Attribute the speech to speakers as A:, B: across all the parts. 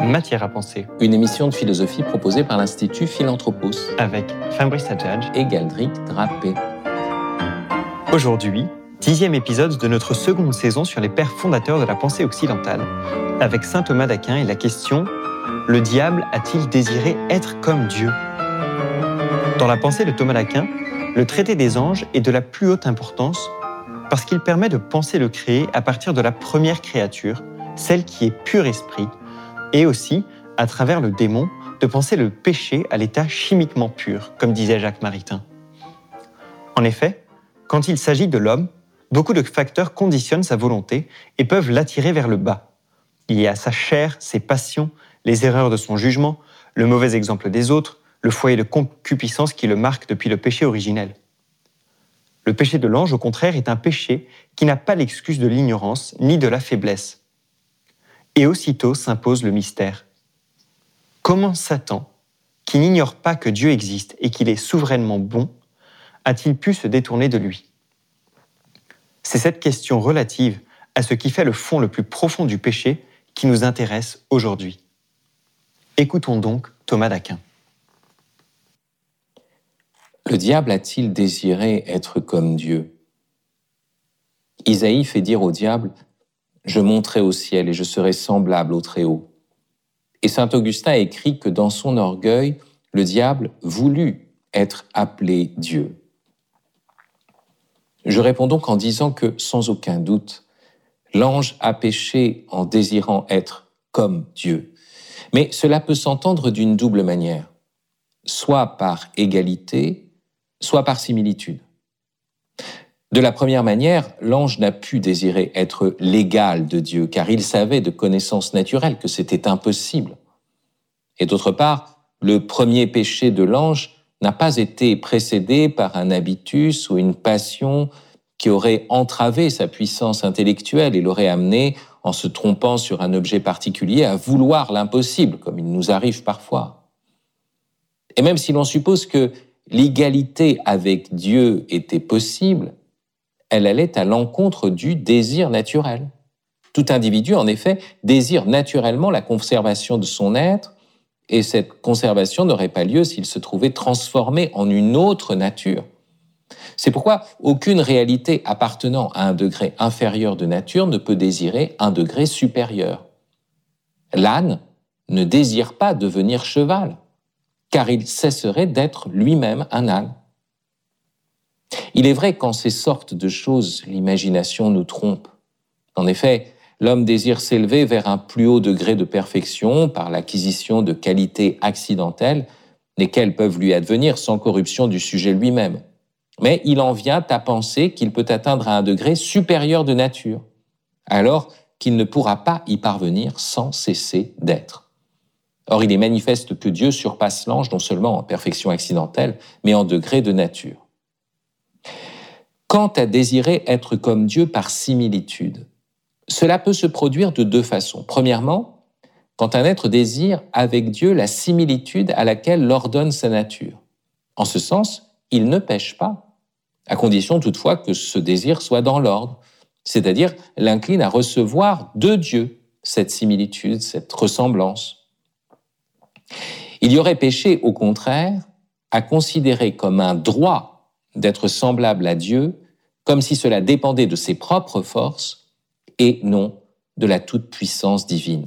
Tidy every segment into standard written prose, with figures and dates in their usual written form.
A: Matière à penser,
B: une émission de philosophie proposée par l'Institut Philanthropos
A: avec Fabrice Adjadj
B: et Galdric Drapé.
A: Aujourd'hui, 10e épisode de notre seconde saison sur les pères fondateurs de la pensée occidentale, avec saint Thomas d'Aquin et la question « Le diable a-t-il désiré être comme Dieu ?» Dans la pensée de Thomas d'Aquin, le traité des anges est de la plus haute importance parce qu'il permet de penser le créé à partir de la première créature, celle qui est pur esprit, et aussi, à travers le démon, de penser le péché à l'état chimiquement pur, comme disait Jacques Maritain. En effet, quand il s'agit de l'homme, beaucoup de facteurs conditionnent sa volonté et peuvent l'attirer vers le bas. Il y a sa chair, ses passions, les erreurs de son jugement, le mauvais exemple des autres, le foyer de concupiscence qui le marque depuis le péché originel. Le péché de l'ange, au contraire, est un péché qui n'a pas l'excuse de l'ignorance ni de la faiblesse. Et aussitôt s'impose le mystère. Comment Satan, qui n'ignore pas que Dieu existe et qu'il est souverainement bon, a-t-il pu se détourner de lui ? C'est cette question relative à ce qui fait le fond le plus profond du péché qui nous intéresse aujourd'hui. Écoutons donc Thomas d'Aquin.
B: Le diable a-t-il désiré être comme Dieu ? Isaïe fait dire au diable « Je monterai au ciel et je serai semblable au Très-Haut ». Et saint Augustin écrit que dans son orgueil, le diable voulut être appelé Dieu. Je réponds donc en disant que, sans aucun doute, l'ange a péché en désirant être comme Dieu. Mais cela peut s'entendre d'une double manière, soit par égalité, soit par similitude. De la première manière, l'ange n'a pu désirer être l'égal de Dieu, car il savait de connaissance naturelle que c'était impossible. Et d'autre part, le premier péché de l'ange n'a pas été précédé par un habitus ou une passion qui aurait entravé sa puissance intellectuelle et l'aurait amené, en se trompant sur un objet particulier, à vouloir l'impossible, comme il nous arrive parfois. Et même si l'on suppose que l'égalité avec Dieu était possible, elle allait à l'encontre du désir naturel. Tout individu, en effet, désire naturellement la conservation de son être, et cette conservation n'aurait pas lieu s'il se trouvait transformé en une autre nature. C'est pourquoi aucune réalité appartenant à un degré inférieur de nature ne peut désirer un degré supérieur. L'âne ne désire pas devenir cheval, car il cesserait d'être lui-même un âne. Il est vrai qu'en ces sortes de choses, l'imagination nous trompe. En effet, l'homme désire s'élever vers un plus haut degré de perfection par l'acquisition de qualités accidentelles, lesquelles peuvent lui advenir sans corruption du sujet lui-même. Mais il en vient à penser qu'il peut atteindre à un degré supérieur de nature, alors qu'il ne pourra pas y parvenir sans cesser d'être. Or, il est manifeste que Dieu surpasse l'ange non seulement en perfection accidentelle, mais en degré de nature. Quant à désirer être comme Dieu par similitude, cela peut se produire de deux façons. Premièrement, quand un être désire avec Dieu la similitude à laquelle l'ordonne sa nature. En ce sens, il ne pêche pas, à condition toutefois que ce désir soit dans l'ordre, c'est-à-dire l'incline à recevoir de Dieu cette similitude, cette ressemblance. Il y aurait péché, au contraire, à considérer comme un droit d'être semblable à Dieu, comme si cela dépendait de ses propres forces et non de la toute-puissance divine.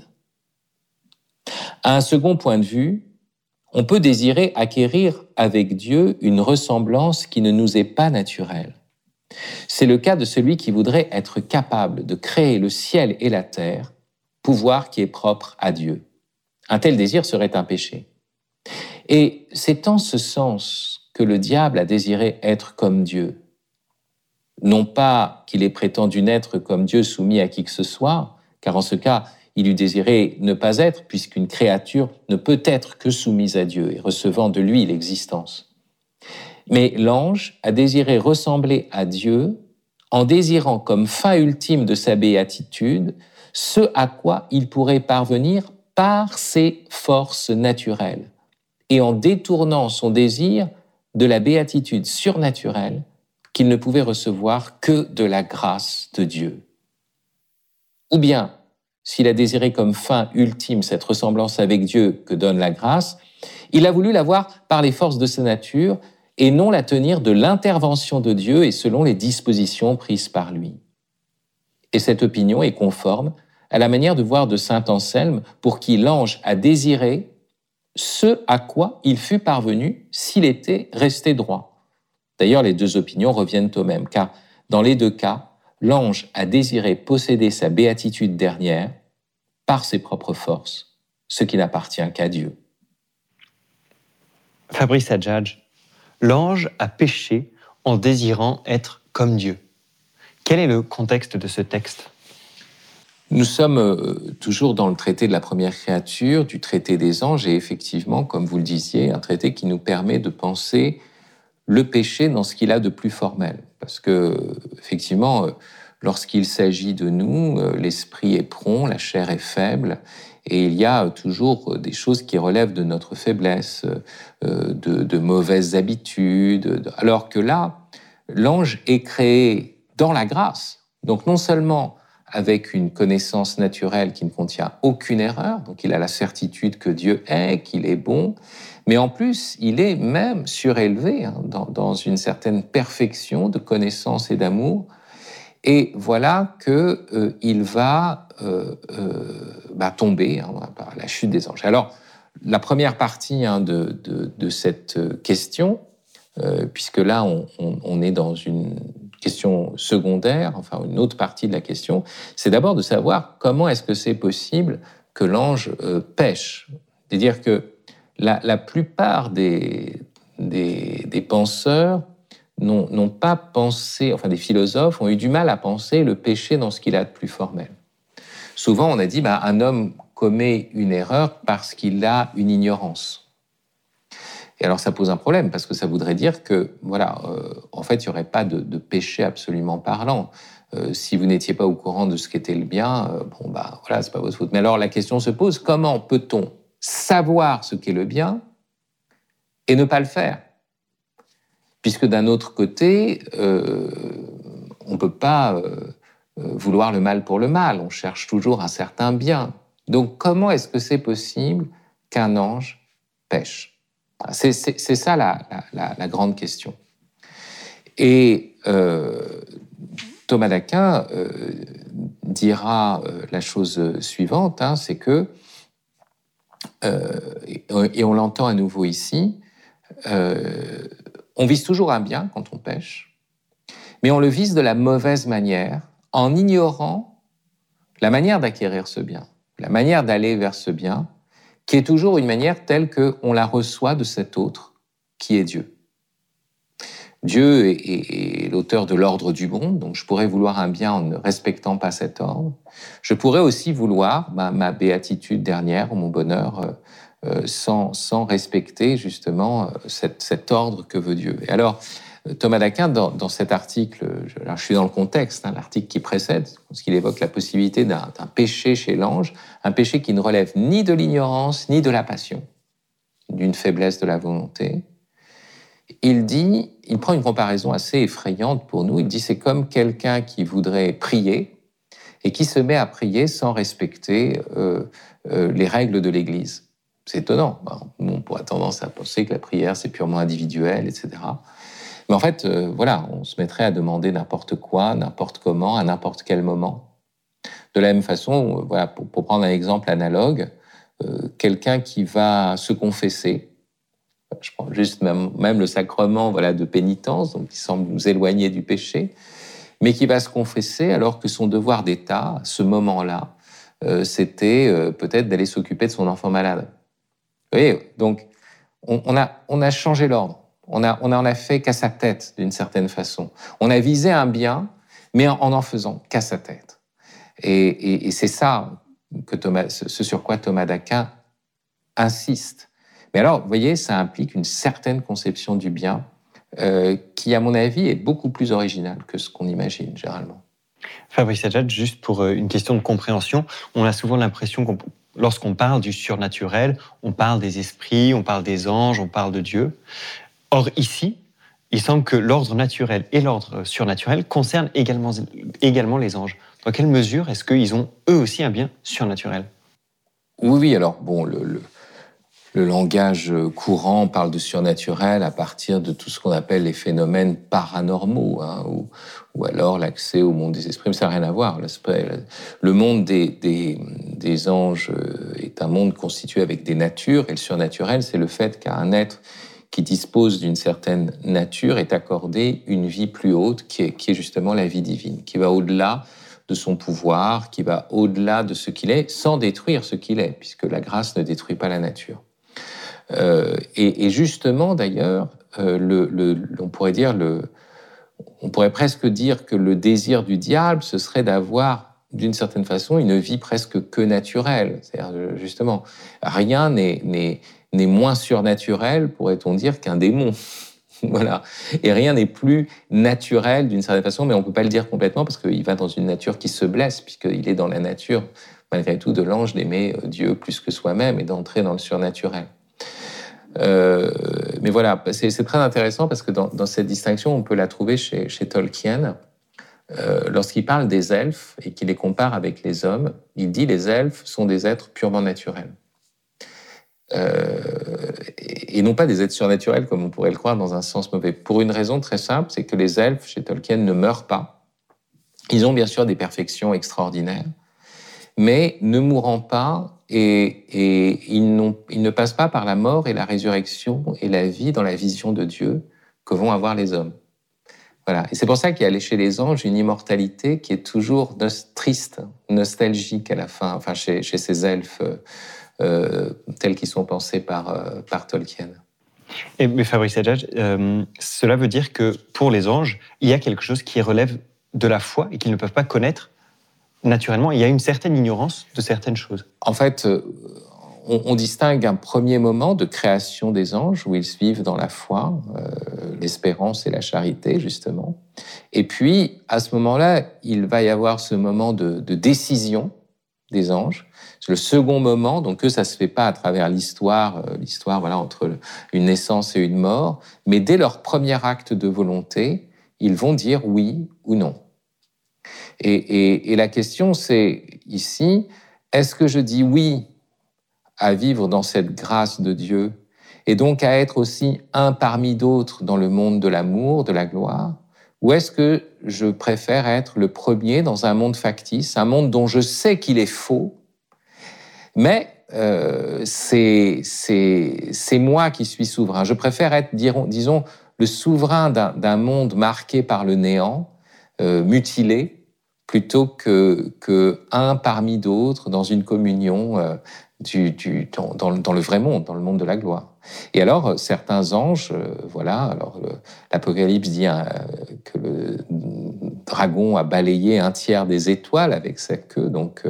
B: À un second point de vue, on peut désirer acquérir avec Dieu une ressemblance qui ne nous est pas naturelle. C'est le cas de celui qui voudrait être capable de créer le ciel et la terre, pouvoir qui est propre à Dieu. Un tel désir serait un péché. Et c'est en ce sens que le diable a désiré être comme Dieu. Non pas qu'il ait prétendu n'être comme Dieu soumis à qui que ce soit, car en ce cas, il eût désiré ne pas être, puisqu'une créature ne peut être que soumise à Dieu et recevant de lui l'existence. Mais l'ange a désiré ressembler à Dieu en désirant comme fin ultime de sa béatitude ce à quoi il pourrait parvenir par ses forces naturelles et en détournant son désir de la béatitude surnaturelle qu'il ne pouvait recevoir que de la grâce de Dieu. Ou bien, s'il a désiré comme fin ultime cette ressemblance avec Dieu que donne la grâce, il a voulu l'avoir par les forces de sa nature et non la tenir de l'intervention de Dieu et selon les dispositions prises par lui. Et cette opinion est conforme à la manière de voir de saint Anselme, pour qui l'ange a désiré ce à quoi il fut parvenu s'il était resté droit. D'ailleurs, les deux opinions reviennent au même, car dans les deux cas, l'ange a désiré posséder sa béatitude dernière par ses propres forces, ce qui n'appartient qu'à Dieu.
A: Fabrice Adjadj, l'ange a péché en désirant être comme Dieu. Quel est le contexte de ce texte ?
B: Nous sommes toujours dans le traité de la première créature, du traité des anges, et effectivement, comme vous le disiez, un traité qui nous permet de penser le péché dans ce qu'il a de plus formel. Parce que, effectivement, lorsqu'il s'agit de nous, l'esprit est prompt, la chair est faible, et il y a toujours des choses qui relèvent de notre faiblesse, de mauvaises habitudes, alors que là, l'ange est créé dans la grâce. Donc non seulement avec une connaissance naturelle qui ne contient aucune erreur, donc il a la certitude que Dieu est, qu'il est bon, mais en plus, il est même surélevé dans une certaine perfection de connaissance et d'amour. Et voilà qu'il va tomber par la chute des anges. Alors, la première partie de cette question, puisque là, on est dans une question secondaire, enfin une autre partie de la question, c'est d'abord de savoir comment est-ce que c'est possible que l'ange pêche. C'est-à-dire que la plupart des penseurs n'ont pas pensé, enfin des philosophes ont eu du mal à penser le péché dans ce qu'il a de plus formel. Souvent, on a dit un homme commet une erreur parce qu'il a une ignorance. Et alors, ça pose un problème, parce que ça voudrait dire que, en fait, il n'y aurait pas de péché absolument parlant. Si vous n'étiez pas au courant de ce qu'était le bien, c'est pas votre faute. Mais alors, la question se pose, comment peut-on savoir ce qu'est le bien et ne pas le faire ? Puisque d'un autre côté, on ne peut pas vouloir le mal pour le mal, on cherche toujours un certain bien. Donc, comment est-ce que c'est possible qu'un ange pêche ? C'est ça la grande question. Et Thomas d'Aquin dira la chose suivante, c'est que, et on l'entend à nouveau ici, on vise toujours un bien quand on pêche, mais on le vise de la mauvaise manière, en ignorant la manière d'acquérir ce bien, la manière d'aller vers ce bien, qui est toujours une manière telle qu'on la reçoit de cet autre, qui est Dieu. Dieu est l'auteur de l'ordre du monde, donc je pourrais vouloir un bien en ne respectant pas cet ordre. Je pourrais aussi vouloir ma béatitude dernière, ou mon bonheur, sans respecter justement cet ordre que veut Dieu. Et alors, Thomas d'Aquin, dans cet article, je suis dans le contexte, l'article qui précède, parce qu'il évoque la possibilité d'un péché chez l'ange, un péché qui ne relève ni de l'ignorance, ni de la passion, d'une faiblesse de la volonté. Il prend une comparaison assez effrayante pour nous, il dit c'est comme quelqu'un qui voudrait prier et qui se met à prier sans respecter les règles de l'Église. C'est étonnant, nous on pourrait tendance à penser que la prière c'est purement individuel, etc. Mais en fait, on se mettrait à demander n'importe quoi, n'importe comment, à n'importe quel moment. De la même façon, pour prendre un exemple analogue, quelqu'un qui va se confesser, je prends juste même le sacrement de pénitence, donc qui semble nous éloigner du péché, mais qui va se confesser alors que son devoir d'État, à ce moment-là, c'était peut-être d'aller s'occuper de son enfant malade. Vous voyez, donc on a changé l'ordre. On n'en a fait qu'à sa tête, d'une certaine façon. On a visé un bien, mais en faisant qu'à sa tête. Et c'est ça ce sur quoi Thomas d'Aquin insiste. Mais alors, vous voyez, ça implique une certaine conception du bien qui, à mon avis, est beaucoup plus originale que ce qu'on imagine, généralement.
A: Fabrice Adjadj, juste pour une question de compréhension, on a souvent l'impression lorsqu'on parle du surnaturel, on parle des esprits, on parle des anges, on parle de Dieu. Or, ici, il semble que l'ordre naturel et l'ordre surnaturel concernent également les anges. Dans quelle mesure est-ce qu'ils ont eux aussi un bien surnaturel?
B: Oui, alors bon, le langage courant parle de surnaturel à partir de tout ce qu'on appelle les phénomènes paranormaux, hein, ou alors l'accès au monde des esprits, mais ça n'a rien à voir. Le monde des anges est un monde constitué avec des natures, et le surnaturel, c'est le fait qu'à un être qui dispose d'une certaine nature est accordé une vie plus haute, qui est justement la vie divine, qui va au-delà de son pouvoir, qui va au-delà de ce qu'il est, sans détruire ce qu'il est, puisque la grâce ne détruit pas la nature. Et justement, d'ailleurs, on pourrait presque dire que le désir du diable, ce serait d'avoir, d'une certaine façon, une vie presque que naturelle. C'est-à-dire, justement, rien n'est moins surnaturel, pourrait-on dire, qu'un démon. Voilà. Et rien n'est plus naturel d'une certaine façon, mais on ne peut pas le dire complètement parce qu'il va dans une nature qui se blesse, puisqu'il est dans la nature, malgré tout, de l'ange d'aimer Dieu plus que soi-même et d'entrer dans le surnaturel. Mais voilà, c'est très intéressant parce que dans cette distinction, on peut la trouver chez Tolkien. Lorsqu'il parle des elfes et qu'il les compare avec les hommes, il dit les elfes sont des êtres purement naturels. Et non pas des êtres surnaturels comme on pourrait le croire dans un sens mauvais. Pour une raison très simple, c'est que les elfes, chez Tolkien, ne meurent pas. Ils ont bien sûr des perfections extraordinaires, mais ne mourant pas, et ils ne passent pas par la mort et la résurrection et la vie dans la vision de Dieu que vont avoir les hommes. Voilà. Et c'est pour ça qu'il y a chez les anges une immortalité qui est toujours triste, nostalgique à la fin, enfin chez ces elfes tels qu'ils sont pensés par Tolkien.
A: Mais Fabrice Adjadj, cela veut dire que pour les anges, il y a quelque chose qui relève de la foi et qu'ils ne peuvent pas connaître naturellement. Il y a une certaine ignorance de certaines choses.
B: En fait, on distingue un premier moment de création des anges où ils vivent dans la foi, l'espérance et la charité, justement. Et puis, à ce moment-là, il va y avoir ce moment de décision des anges. C'est le second moment, donc ça se fait pas à travers l'histoire voilà, entre une naissance et une mort, mais dès leur premier acte de volonté, ils vont dire oui ou non. Et la question, c'est ici, est-ce que je dis oui à vivre dans cette grâce de Dieu et donc à être aussi un parmi d'autres dans le monde de l'amour, de la gloire, ou est-ce que je préfère être le premier dans un monde factice, un monde dont je sais qu'il est faux, mais c'est moi qui suis souverain. Je préfère être, disons, le souverain d'un monde marqué par le néant, mutilé, plutôt que un parmi d'autres dans une communion dans le vrai monde, dans le monde de la gloire. Et alors, certains anges, voilà, alors l'Apocalypse dit que le dragon a balayé un tiers des étoiles avec sa queue, donc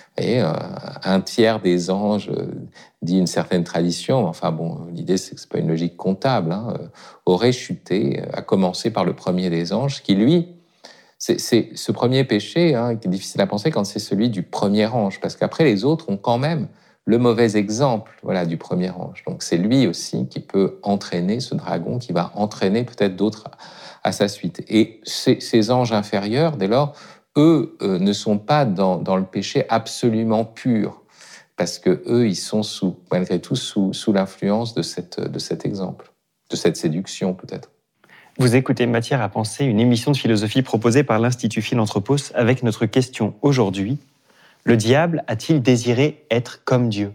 B: un tiers des anges, dit une certaine tradition, enfin bon, l'idée c'est que c'est pas une logique comptable, aurait chuté, à commencer par le premier des anges, qui lui, c'est ce premier péché qui est difficile à penser quand c'est celui du premier ange, parce qu'après les autres ont quand même le mauvais exemple, voilà, du premier ange. Donc c'est lui aussi qui peut entraîner ce dragon, qui va entraîner peut-être d'autres à sa suite. Et ces anges inférieurs, dès lors, eux ne sont pas dans le péché absolument pur, parce que eux, ils sont malgré tout sous l'influence de cet exemple, de cette séduction peut-être.
A: Vous écoutez Matière à penser, une émission de philosophie proposée par l'Institut Philanthropos avec notre question aujourd'hui: le diable a-t-il désiré être comme Dieu?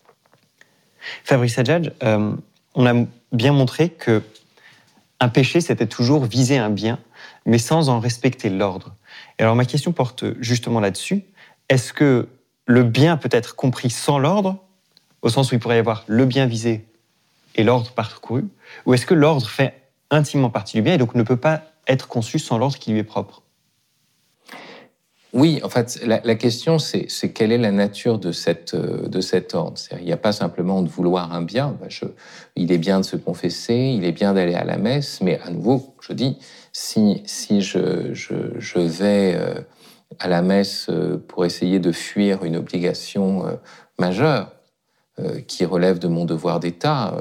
A: Fabrice Adjadj, on a bien montré que un péché, c'était toujours viser un bien, mais sans en respecter l'ordre. Et alors ma question porte justement là-dessus. Est-ce que le bien peut être compris sans l'ordre, au sens où il pourrait y avoir le bien visé et l'ordre parcouru, ou est-ce que l'ordre fait intimement partie du bien et donc ne peut pas être conçu sans l'ordre qui lui est propre?
B: Oui, en fait, la question, c'est quelle est la nature de cet ordre. Il n'y a pas simplement de vouloir un bien. Il est bien de se confesser, il est bien d'aller à la messe, mais à nouveau, je dis, si je vais à la messe pour essayer de fuir une obligation majeure, qui relève de mon devoir d'État.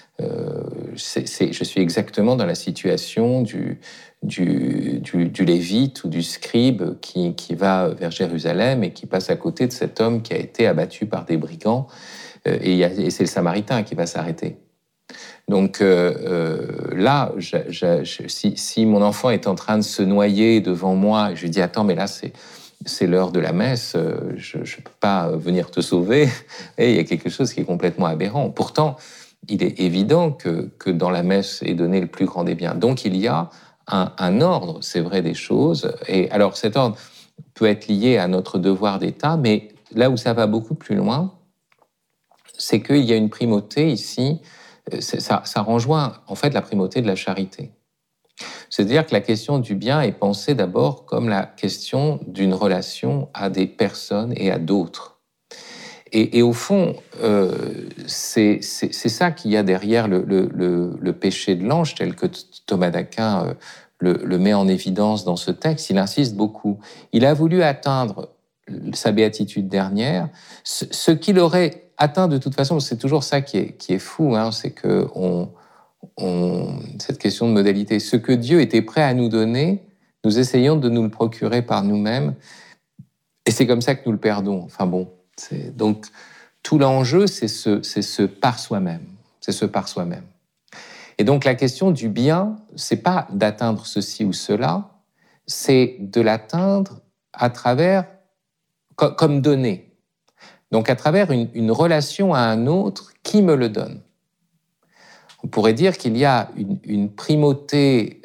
B: Je suis exactement dans la situation du lévite ou du scribe qui va vers Jérusalem et qui passe à côté de cet homme qui a été abattu par des brigands, et c'est le Samaritain qui va s'arrêter. Donc là, si mon enfant est en train de se noyer devant moi, je lui dis « Attends, mais là, c'est l'heure de la messe, je ne peux pas venir te sauver. » Et il y a quelque chose qui est complètement aberrant. Pourtant, il est évident que dans la messe est donné le plus grand des biens. Donc il y a un ordre, c'est vrai, des choses. Et alors cet ordre peut être lié à notre devoir d'État, mais là où ça va beaucoup plus loin, c'est qu'il y a une primauté ici, ça rejoint en fait la primauté de la charité. C'est-à-dire que la question du bien est pensée d'abord comme la question d'une relation à des personnes et à d'autres. Et au fond, c'est ça qu'il y a derrière le péché de l'ange, tel que Thomas d'Aquin le met en évidence dans ce texte. Il insiste beaucoup. Il a voulu atteindre sa béatitude dernière, ce qu'il aurait atteint de toute façon. C'est toujours ça qui est fou, hein, c'est que cette question de modalité, ce que Dieu était prêt à nous donner, nous essayons de nous le procurer par nous-mêmes, et c'est comme ça que nous le perdons. Enfin bon, donc tout l'enjeu, c'est ce par soi-même, c'est ce par soi-même. Et donc la question du bien, c'est pas d'atteindre ceci ou cela, c'est de l'atteindre à travers, comme donner. Donc à travers une relation à un autre qui me le donne. On pourrait dire qu'il y a une primauté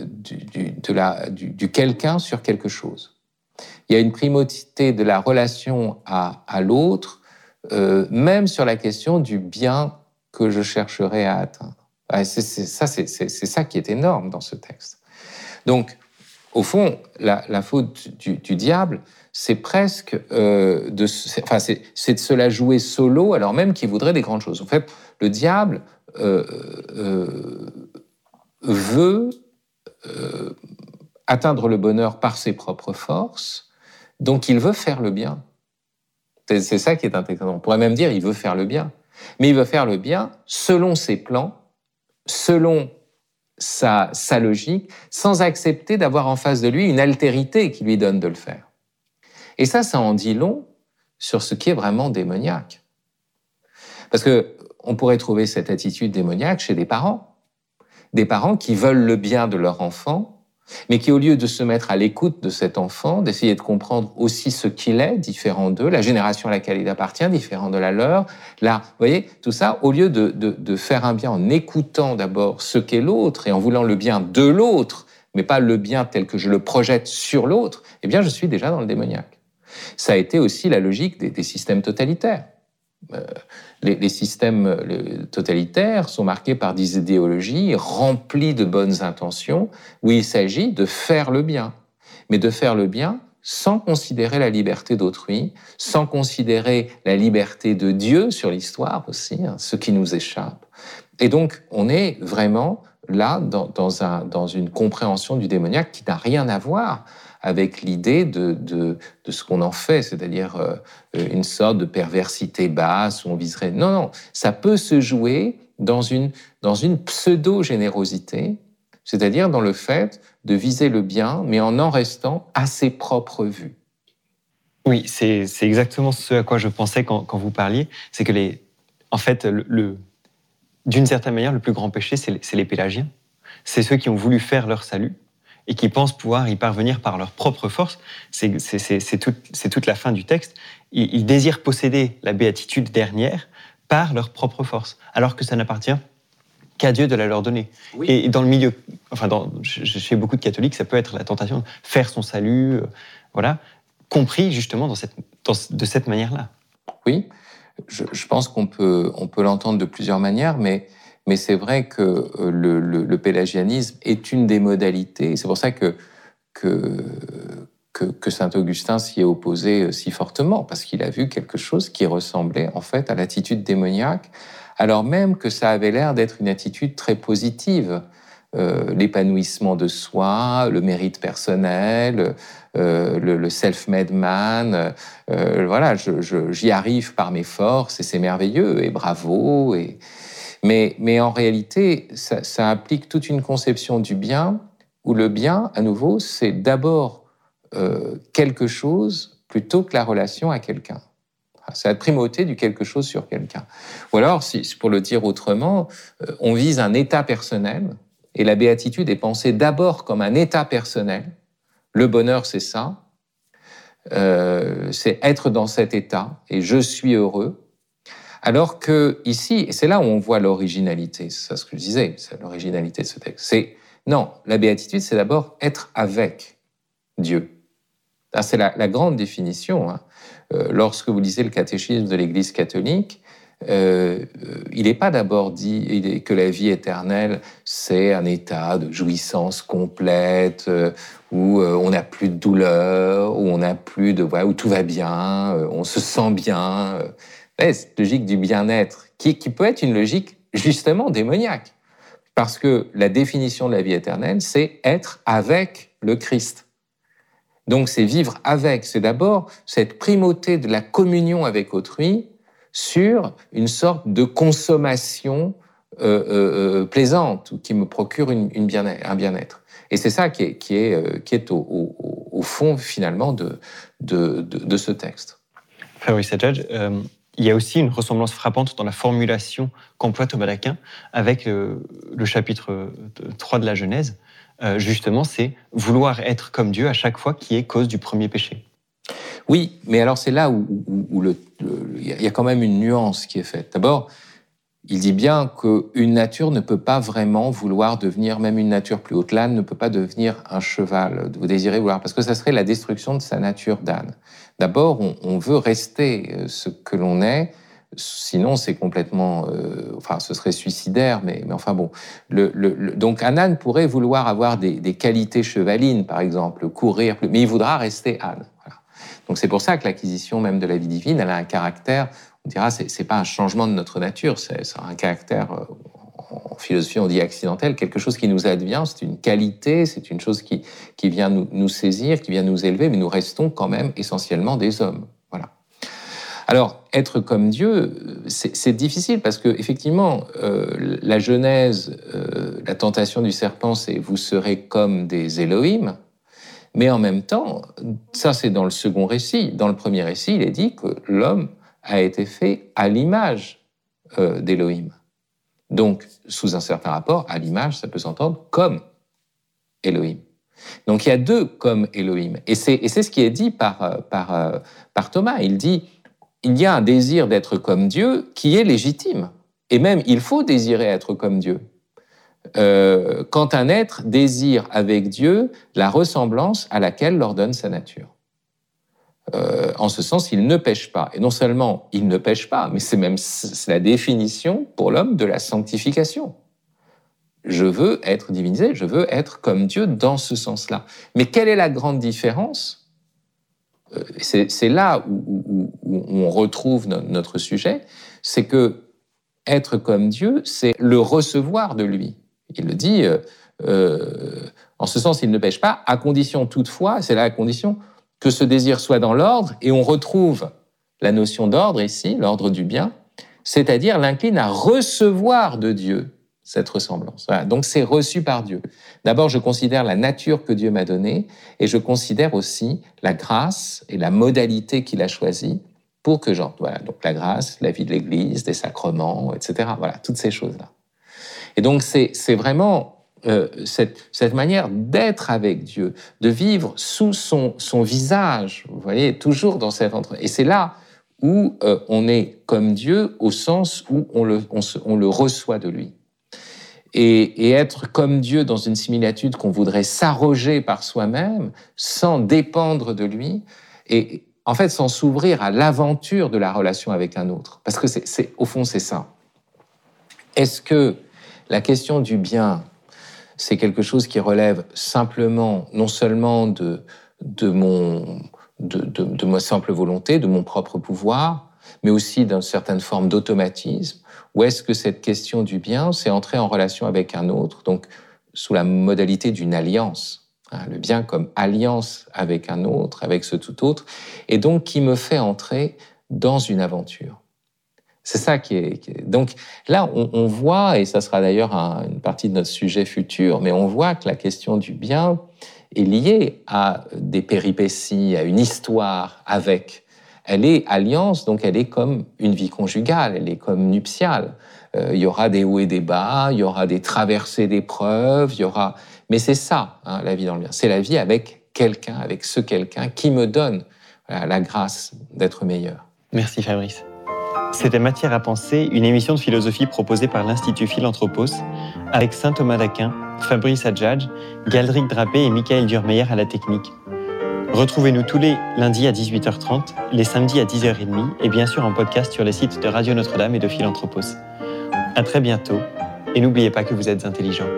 B: du quelqu'un sur quelque chose. Il y a une primauté de la relation à l'autre, même sur la question du bien que je chercherai à atteindre. C'est ça qui est énorme dans ce texte. Donc, au fond, la faute du diable, c'est presque c'est de se la jouer solo, alors même qu'il voudrait des grandes choses. En fait, le diable veut atteindre le bonheur par ses propres forces, donc il veut faire le bien. C'est ça qui est intéressant. On pourrait même dire il veut faire le bien. Mais il veut faire le bien selon ses plans, selon sa logique, sans accepter d'avoir en face de lui une altérité qui lui donne de le faire. Et ça en dit long sur ce qui est vraiment démoniaque. Parce qu'on pourrait trouver cette attitude démoniaque chez des parents qui veulent le bien de leur enfant, mais qui, au lieu de se mettre à l'écoute de cet enfant, d'essayer de comprendre aussi ce qu'il est, différent d'eux, la génération à laquelle il appartient, différent de la leur, là, vous voyez, tout ça, au lieu de faire un bien en écoutant d'abord ce qu'est l'autre et en voulant le bien de l'autre, mais pas le bien tel que je le projette sur l'autre, eh bien, je suis déjà dans le démoniaque. Ça a été aussi la logique des systèmes totalitaires. Les systèmes totalitaires sont marqués par des idéologies remplies de bonnes intentions où il s'agit de faire le bien, mais de faire le bien sans considérer la liberté d'autrui, sans considérer la liberté de Dieu sur l'histoire aussi, hein, ce qui nous échappe. Et donc, on est vraiment là dans une compréhension du démoniaque qui n'a rien à voir avec l'idée de ce qu'on en fait, c'est-à-dire une sorte de perversité basse où on viserait... Non, ça peut se jouer dans une pseudo-générosité, c'est-à-dire dans le fait de viser le bien, mais en restant à ses propres vues.
A: Oui, c'est exactement ce à quoi je pensais quand vous parliez. C'est que, en fait, d'une certaine manière, le plus grand péché, c'est les pélagiens. C'est ceux qui ont voulu faire leur salut et qui pensent pouvoir y parvenir par leur propre force. C'est toute la fin du texte. Ils désirent posséder la béatitude dernière par leur propre force, alors que ça n'appartient qu'à Dieu de la leur donner. Oui. Et dans le milieu, chez beaucoup de catholiques, ça peut être la tentation de faire son salut, voilà, compris justement de cette manière-là.
B: Oui, je pense qu'on peut l'entendre de plusieurs manières, mais c'est vrai que le pélagianisme est une des modalités. C'est pour ça que saint Augustin s'y est opposé si fortement, parce qu'il a vu quelque chose qui ressemblait en fait à l'attitude démoniaque, alors même que ça avait l'air d'être une attitude très positive. l'épanouissement de soi, le mérite personnel, le self-made man. Voilà, j'y arrive par mes forces et c'est merveilleux et bravo. Mais en réalité, ça implique toute une conception du bien où le bien, à nouveau, c'est d'abord quelque chose plutôt que la relation à quelqu'un. C'est la primauté du quelque chose sur quelqu'un. Ou alors, pour le dire autrement, on vise un état personnel et la béatitude est pensée d'abord comme un état personnel. Le bonheur, c'est ça. C'est être dans cet état et je suis heureux. Alors que ici, et c'est là où on voit l'originalité, c'est ça ce que je disais, c'est l'originalité de ce texte. Non, la béatitude, c'est d'abord être avec Dieu. C'est la grande définition. Hein. Lorsque vous lisez le catéchisme de l'Église catholique, il n'est pas d'abord dit que la vie éternelle, c'est un état de jouissance complète, où on n'a plus de douleur, où on n'a plus de, où tout va bien, on se sent bien. Cette logique du bien-être, qui peut être une logique justement démoniaque. Parce que la définition de la vie éternelle, c'est être avec le Christ. Donc c'est vivre avec, c'est d'abord cette primauté de la communion avec autrui sur une sorte de consommation plaisante, qui me procure un bien-être. Et c'est ça qui est au fond finalement de ce texte.
A: Frère Louis Sajjad, il y a aussi une ressemblance frappante dans la formulation qu'emploie Thomas d'Aquin avec le chapitre 3 de la Genèse. Justement, c'est vouloir être comme Dieu à chaque fois qui est cause du premier péché.
B: Oui, mais alors c'est là où il y a quand même une nuance qui est faite. D'abord, il dit bien qu'une nature ne peut pas vraiment vouloir devenir, même une nature plus haute, l'âne ne peut pas devenir un cheval, vous désirez vouloir, parce que ça serait la destruction de sa nature d'âne. D'abord, on veut rester ce que l'on est, sinon c'est complètement, ce serait suicidaire, mais enfin bon. Donc un âne pourrait vouloir avoir des qualités chevalines, par exemple, courir, mais il voudra rester âne. Voilà. Donc c'est pour ça que l'acquisition même de la vie divine, elle a un caractère, on dira, c'est pas un changement de notre nature, c'est un caractère, en philosophie on dit accidentel, quelque chose qui nous advient, c'est une qualité, c'est une chose qui vient nous saisir, qui vient nous élever, mais nous restons quand même essentiellement des hommes. Voilà. Alors, être comme Dieu, c'est difficile parce que effectivement, la Genèse, la tentation du serpent, c'est « vous serez comme des Elohim », mais en même temps, ça c'est dans le second récit. Dans le premier récit, il est dit que l'homme a été fait à l'image d'Elohim. Donc, sous un certain rapport, à l'image, ça peut s'entendre comme Elohim. Donc, il y a deux comme Elohim. Et c'est ce qui est dit par Thomas. Il dit, il y a un désir d'être comme Dieu qui est légitime. Et même, il faut désirer être comme Dieu. Quand un être désire avec Dieu la ressemblance à laquelle l'ordonne sa nature. En ce sens, il ne pêche pas. Et non seulement il ne pêche pas, mais c'est la définition pour l'homme de la sanctification. Je veux être divinisé, je veux être comme Dieu dans ce sens-là. Mais quelle est la grande différence ? C'est là où on retrouve notre sujet, c'est que être comme Dieu, c'est le recevoir de lui. Il le dit, en ce sens, il ne pêche pas, à condition toutefois, c'est là la condition, que ce désir soit dans l'ordre, et on retrouve la notion d'ordre ici, l'ordre du bien, c'est-à-dire l'incline à recevoir de Dieu cette ressemblance. Voilà, donc c'est reçu par Dieu. D'abord, je considère la nature que Dieu m'a donnée, et je considère aussi la grâce et la modalité qu'il a choisie pour que voilà, donc la grâce, la vie de l'Église, des sacrements, etc. Voilà, toutes ces choses-là. Et donc c'est vraiment cette manière d'être avec Dieu, de vivre sous son visage, vous voyez, toujours dans cette entre. Et c'est là où on est comme Dieu au sens où on le reçoit de lui. Et être comme Dieu dans une similitude qu'on voudrait s'arroger par soi-même, sans dépendre de lui, et en fait sans s'ouvrir à l'aventure de la relation avec un autre. Parce que au fond, c'est ça. Est-ce que la question du bien, c'est quelque chose qui relève simplement, non seulement de ma simple volonté, de mon propre pouvoir, mais aussi d'une certaine forme d'automatisme? Ou est-ce que cette question du bien, c'est entrer en relation avec un autre, donc sous la modalité d'une alliance. Le bien comme alliance avec un autre, avec ce tout autre, et donc qui me fait entrer dans une aventure. C'est ça qui est... Donc là, on voit, et ça sera d'ailleurs une partie de notre sujet futur, mais on voit que la question du bien est liée à des péripéties, à une histoire avec. Elle est alliance, donc elle est comme une vie conjugale, elle est comme nuptiale. Il y aura des hauts et des bas, il y aura des traversées d'épreuves, il y aura... Mais c'est ça, la vie dans le bien. C'est la vie avec quelqu'un, avec ce quelqu'un qui me donne la grâce d'être meilleur.
A: Merci Fabrice. C'était Matière à penser, une émission de philosophie proposée par l'Institut Philanthropos, avec saint Thomas d'Aquin, Fabrice Adjadj, Galdric Drapé et Michael Durmeyer à la technique. Retrouvez-nous tous les lundis à 18h30, les samedis à 10h30 et bien sûr en podcast sur les sites de Radio Notre-Dame et de Philanthropos. À très bientôt et n'oubliez pas que vous êtes intelligents.